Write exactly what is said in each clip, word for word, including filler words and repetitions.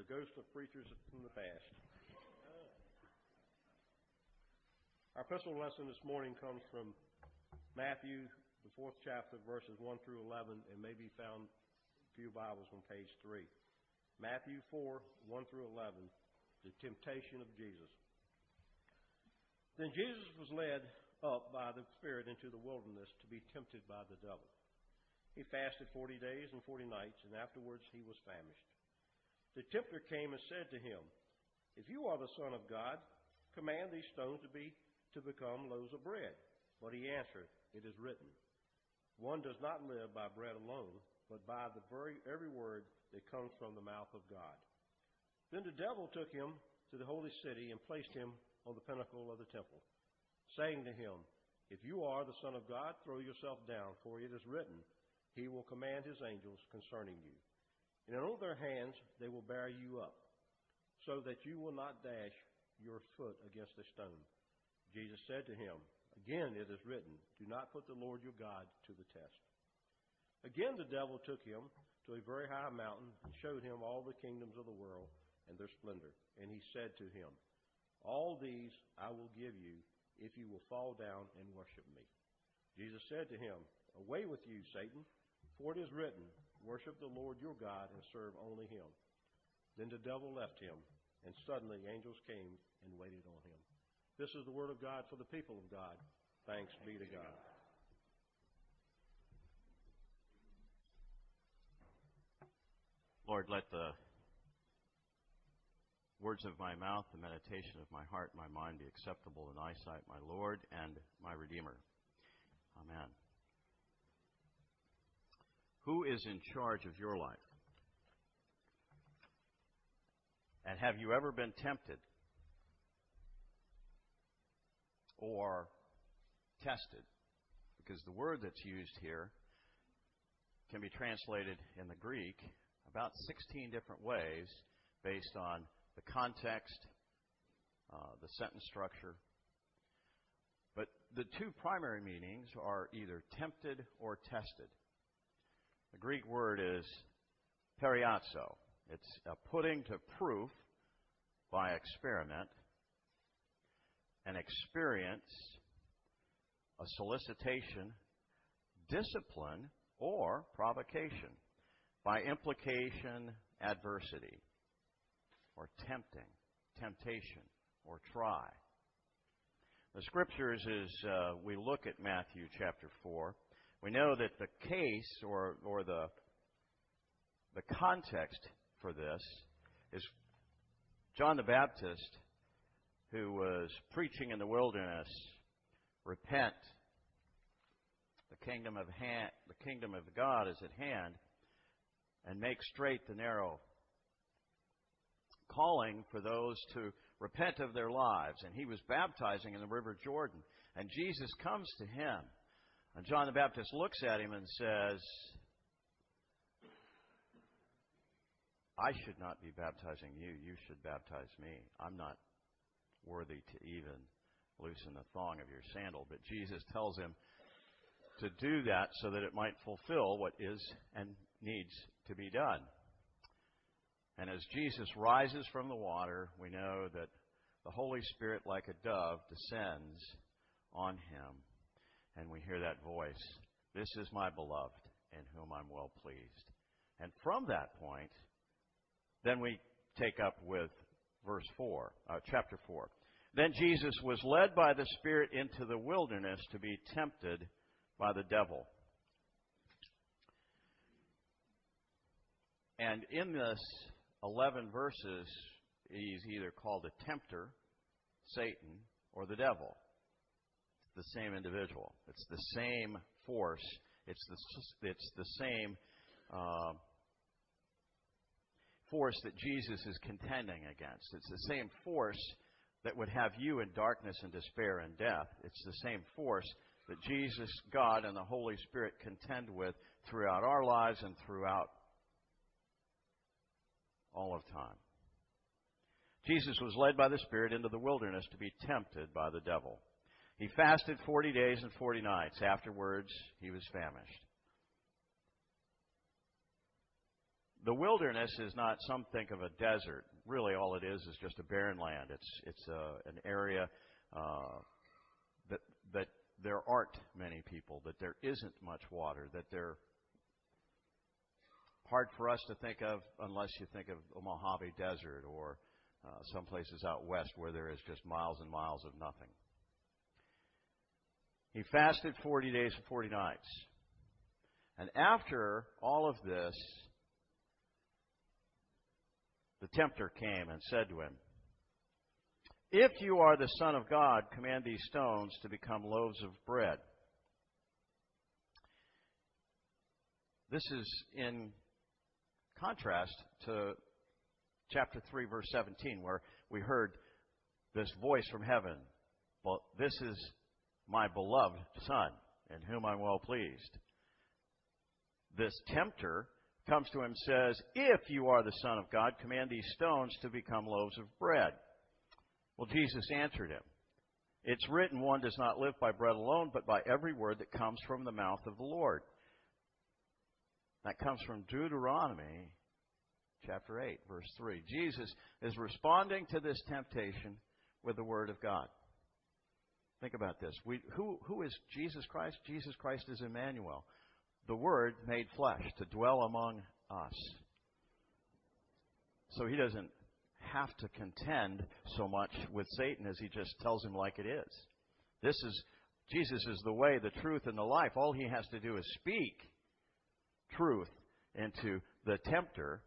the ghost of preachers from the past. Our epistle lesson this morning comes from Matthew, the fourth chapter, verses one through eleven, and may be found in a few Bibles on page three. Matthew four, one through eleven, the temptation of Jesus. Then Jesus was led up by the Spirit into the wilderness to be tempted by the devil. He fasted forty days and forty nights, and afterwards he was famished. The tempter came and said to him, "If you are the Son of God, command these stones to be to become loaves of bread." But he answered, "It is written, one does not live by bread alone, but by the very every word that comes from the mouth of God." Then the devil took him to the holy city and placed him on the pinnacle of the temple, saying to him, "If you are the Son of God, throw yourself down, for it is written, He will command His angels concerning you. And on their hands they will bear you up, so that you will not dash your foot against a stone." Jesus said to him, "Again it is written, do not put the Lord your God to the test." Again the devil took him to a very high mountain and showed him all the kingdoms of the world and their splendor. And he said to him, "All these I will give you if you will fall down and worship me." Jesus said to him, "Away with you, Satan, for it is written, worship the Lord your God and serve only Him." Then the devil left him, and suddenly angels came and waited on him. This is the word of God for the people of God. Thanks be to God. Lord, let the words of my mouth, the meditation of my heart, and my mind be acceptable in thy sight, my Lord and my Redeemer. Amen. Who is in charge of your life? And have you ever been tempted or tested? Because the word that's used here can be translated in the Greek about sixteen different ways based on the context, uh, the sentence structure. But the two primary meanings are either tempted or tested. The Greek word is periazo. It's a putting to proof by experiment, an experience, a solicitation, discipline, or provocation, by implication, adversity, or tempting, temptation, or try. The Scriptures, as uh, we look at Matthew chapter four, we know that the case or, or the, the context for this is John the Baptist, who was preaching in the wilderness, "Repent, the kingdom of hand, the kingdom of God is at hand, and make straight the narrow," calling for those to repent of their lives. And he was baptizing in the river Jordan. And Jesus comes to him. And John the Baptist looks at him and says, "I should not be baptizing you. You should baptize me. I'm not worthy to even loosen the thong of your sandal." But Jesus tells him to do that so that it might fulfill what is and needs to be done. And as Jesus rises from the water, we know that the Holy Spirit, like a dove, descends on him. And we hear that voice, "This is my beloved, in whom I'm well pleased." And from that point, then we take up with verse four, uh, chapter four. Then Jesus was led by the Spirit into the wilderness to be tempted by the devil. And in this eleven verses, he's either called a tempter, Satan, or the devil. It's the same individual. It's the same force. It's the, it's the same uh, force that Jesus is contending against. It's the same force that would have you in darkness and despair and death. It's the same force that Jesus, God, and the Holy Spirit contend with throughout our lives and throughout all of time. Jesus was led by the Spirit into the wilderness to be tempted by the devil. He fasted forty days and forty nights. Afterwards, he was famished. The wilderness is not, some think of a desert. Really all it is is just a barren land. It's, it's uh, an area uh, that, that there aren't many people, that there isn't much water, that they're hard for us to think of unless you think of the Mojave Desert or uh, some places out west where there is just miles and miles of nothing. He fasted forty days and forty nights. And after all of this, the tempter came and said to him, "If you are the Son of God, command these stones to become loaves of bread." This is in contrast to chapter three, verse seventeen, where we heard this voice from heaven. Well, this is my beloved Son, in whom I'm well pleased. This tempter comes to him and says, "If you are the Son of God, command these stones to become loaves of bread." Well, Jesus answered him, "It's written, one does not live by bread alone, but by every word that comes from the mouth of the Lord." That comes from Deuteronomy chapter eight, verse three. Jesus is responding to this temptation with the Word of God. Think about this. We, who, who is Jesus Christ? Jesus Christ is Emmanuel, the Word made flesh to dwell among us. So he doesn't have to contend so much with Satan as he just tells him like it is. This is, Jesus is the way, the truth, and the life. All he has to do is speak truth into the tempter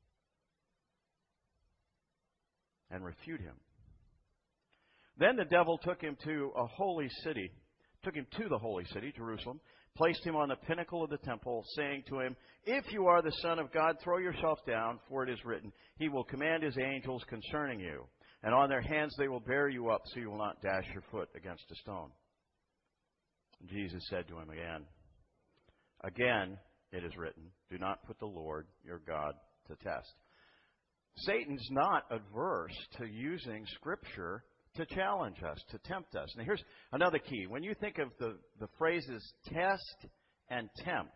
and refute him. Then the devil took him to a holy city, took him to the holy city, Jerusalem, placed him on the pinnacle of the temple, saying to him, "If you are the Son of God, throw yourself down, for it is written, He will command His angels concerning you, and on their hands they will bear you up, so you will not dash your foot against a stone." Jesus said to him again, "Again, it is written, do not put the Lord your God to test." Satan's not adverse to using Scripture to challenge us, to tempt us. Now here's another key. When you think of the, the phrases test and tempt,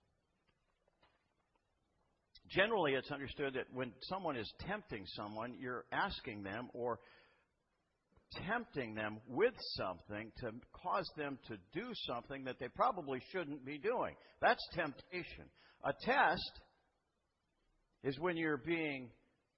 generally it's understood that when someone is tempting someone, you're asking them or tempting them with something to cause them to do something that they probably shouldn't be doing. That's temptation. A test is when you're being,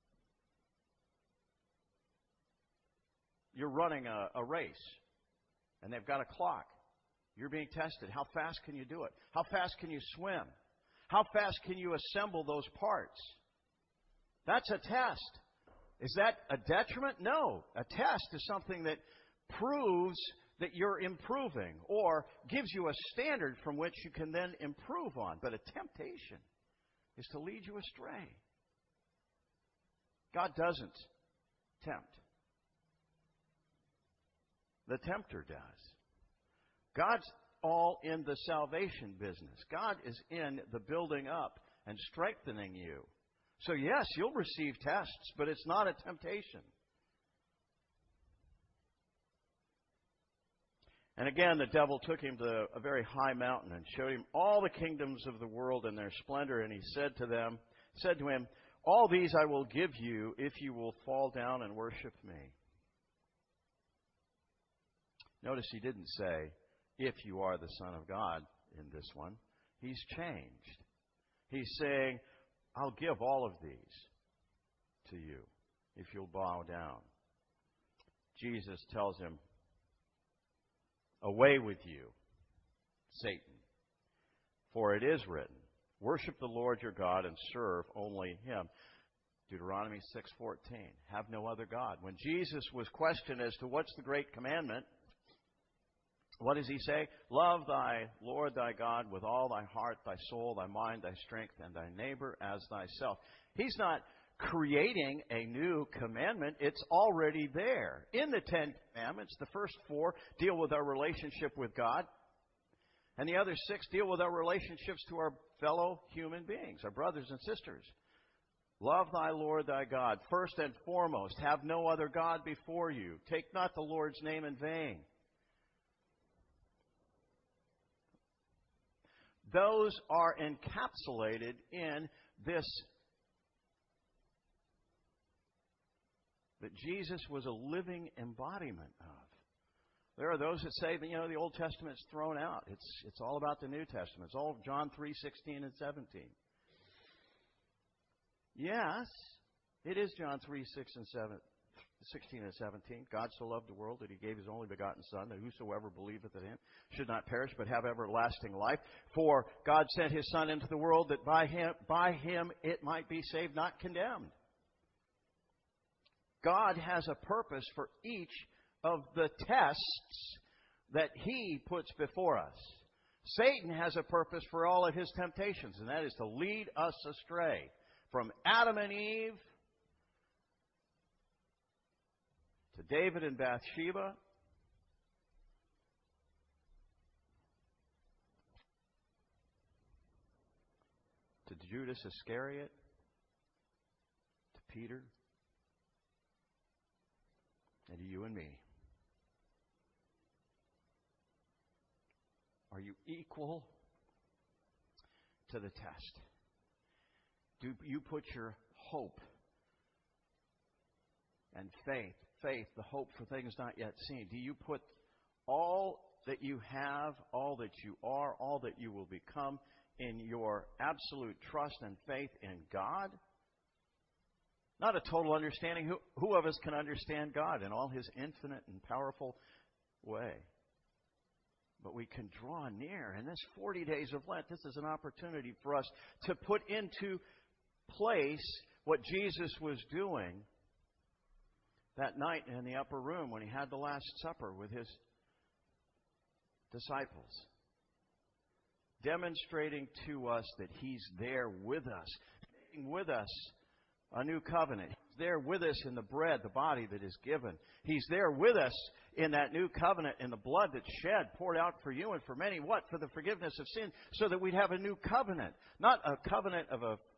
you're running a, a race and they've got a clock. You're being tested. How fast can you do it? How fast can you swim? How fast can you assemble those parts? That's a test. Is that a detriment? No. A test is something that proves that you're improving or gives you a standard from which you can then improve on. But a temptation is to lead you astray. God doesn't tempt. The tempter does. God's all in the salvation business. God is in the building up and strengthening you. So yes, you'll receive tests, but it's not a temptation. And again, the devil took him to a very high mountain and showed him all the kingdoms of the world and their splendor. And he said to them, said to him, "All these I will give you if you will fall down and worship me." Notice he didn't say, "If you are the Son of God," in this one. He's changed. He's saying, "I'll give all of these to you if you'll bow down." Jesus tells him, "Away with you, Satan, for it is written, worship the Lord your God and serve only Him." Deuteronomy six fourteen, have no other God. When Jesus was questioned as to what's the great commandment, what does he say? Love thy Lord thy God with all thy heart, thy soul, thy mind, thy strength, and thy neighbor as thyself. He's not creating a new commandment. It's already there. In the Ten Commandments, the first four deal with our relationship with God, and the other six deal with our relationships to our fellow human beings, our brothers and sisters. Love thy Lord thy God. First and foremost, have no other God before you. Take not the Lord's name in vain. Those are encapsulated in this that Jesus was a living embodiment of. There are those that say that, you know, the Old Testament's thrown out. It's, it's all about the New Testament. It's all John three sixteen and seventeen. Yes, it is John three six and seven, sixteen and seventeen. God so loved the world that He gave His only begotten Son, that whosoever believeth in Him should not perish but have everlasting life. For God sent His Son into the world that by Him, by Him it might be saved, not condemned. God has a purpose for each of the tests that He puts before us. Satan has a purpose for all of his temptations, and that is to lead us astray. From Adam and Eve to David and Bathsheba, to Judas Iscariot, to Peter, and to you and me. Are you equal to the test? Do you put your hope and faith, faith, the hope for things not yet seen, do you put all that you have, all that you are, all that you will become in your absolute trust and faith in God? Not a total understanding. Who, who of us can understand God in all His infinite and powerful way? But we can draw near. In this forty days of Lent, this is an opportunity for us to put into place what Jesus was doing that night in the upper room when He had the Last Supper with His disciples. Demonstrating to us that He's there with us, making with us a new covenant. He's there with us in the bread, the body that is given. He's there with us in that new covenant, in the blood that's shed, poured out for you and for many. What? For the forgiveness of sin, so that we'd have a new covenant. Not a covenant of a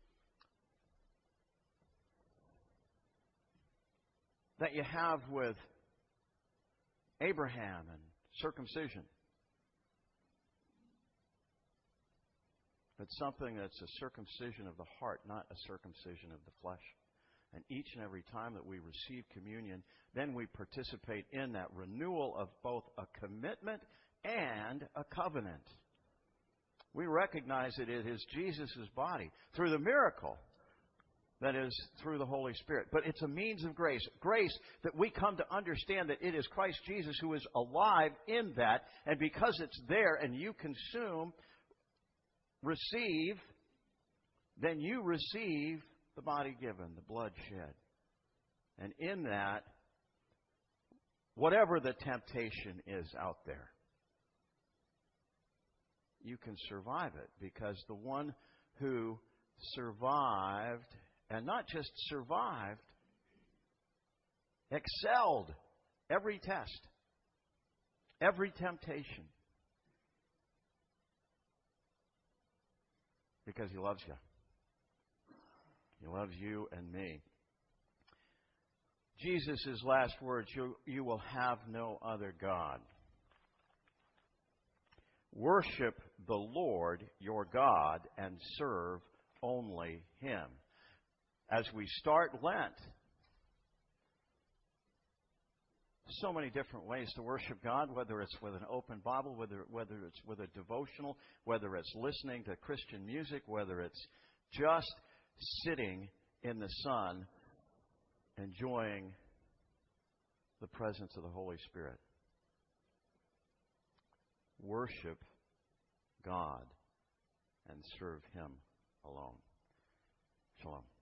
that you have with Abraham and circumcision. But something that's a circumcision of the heart, not a circumcision of the flesh. And each and every time that we receive communion, then we participate in that renewal of both a commitment and a covenant. We recognize that it is Jesus' body through the miracle that is through the Holy Spirit. But it's a means of grace. Grace that we come to understand that it is Christ Jesus who is alive in that. And because it's there and you consume, receive, then you receive the body given, the blood shed. And in that, whatever the temptation is out there, you can survive it, because the one who survived, and not just survived, excelled every test, every temptation, because He loves you. He loves you and me. Jesus' last words, you, you will have no other God. Worship the Lord your God and serve only Him. As we start Lent, so many different ways to worship God, whether it's with an open Bible, whether, whether it's with a devotional, whether it's listening to Christian music, whether it's just sitting in the sun, enjoying the presence of the Holy Spirit. Worship God and serve Him alone. Shalom.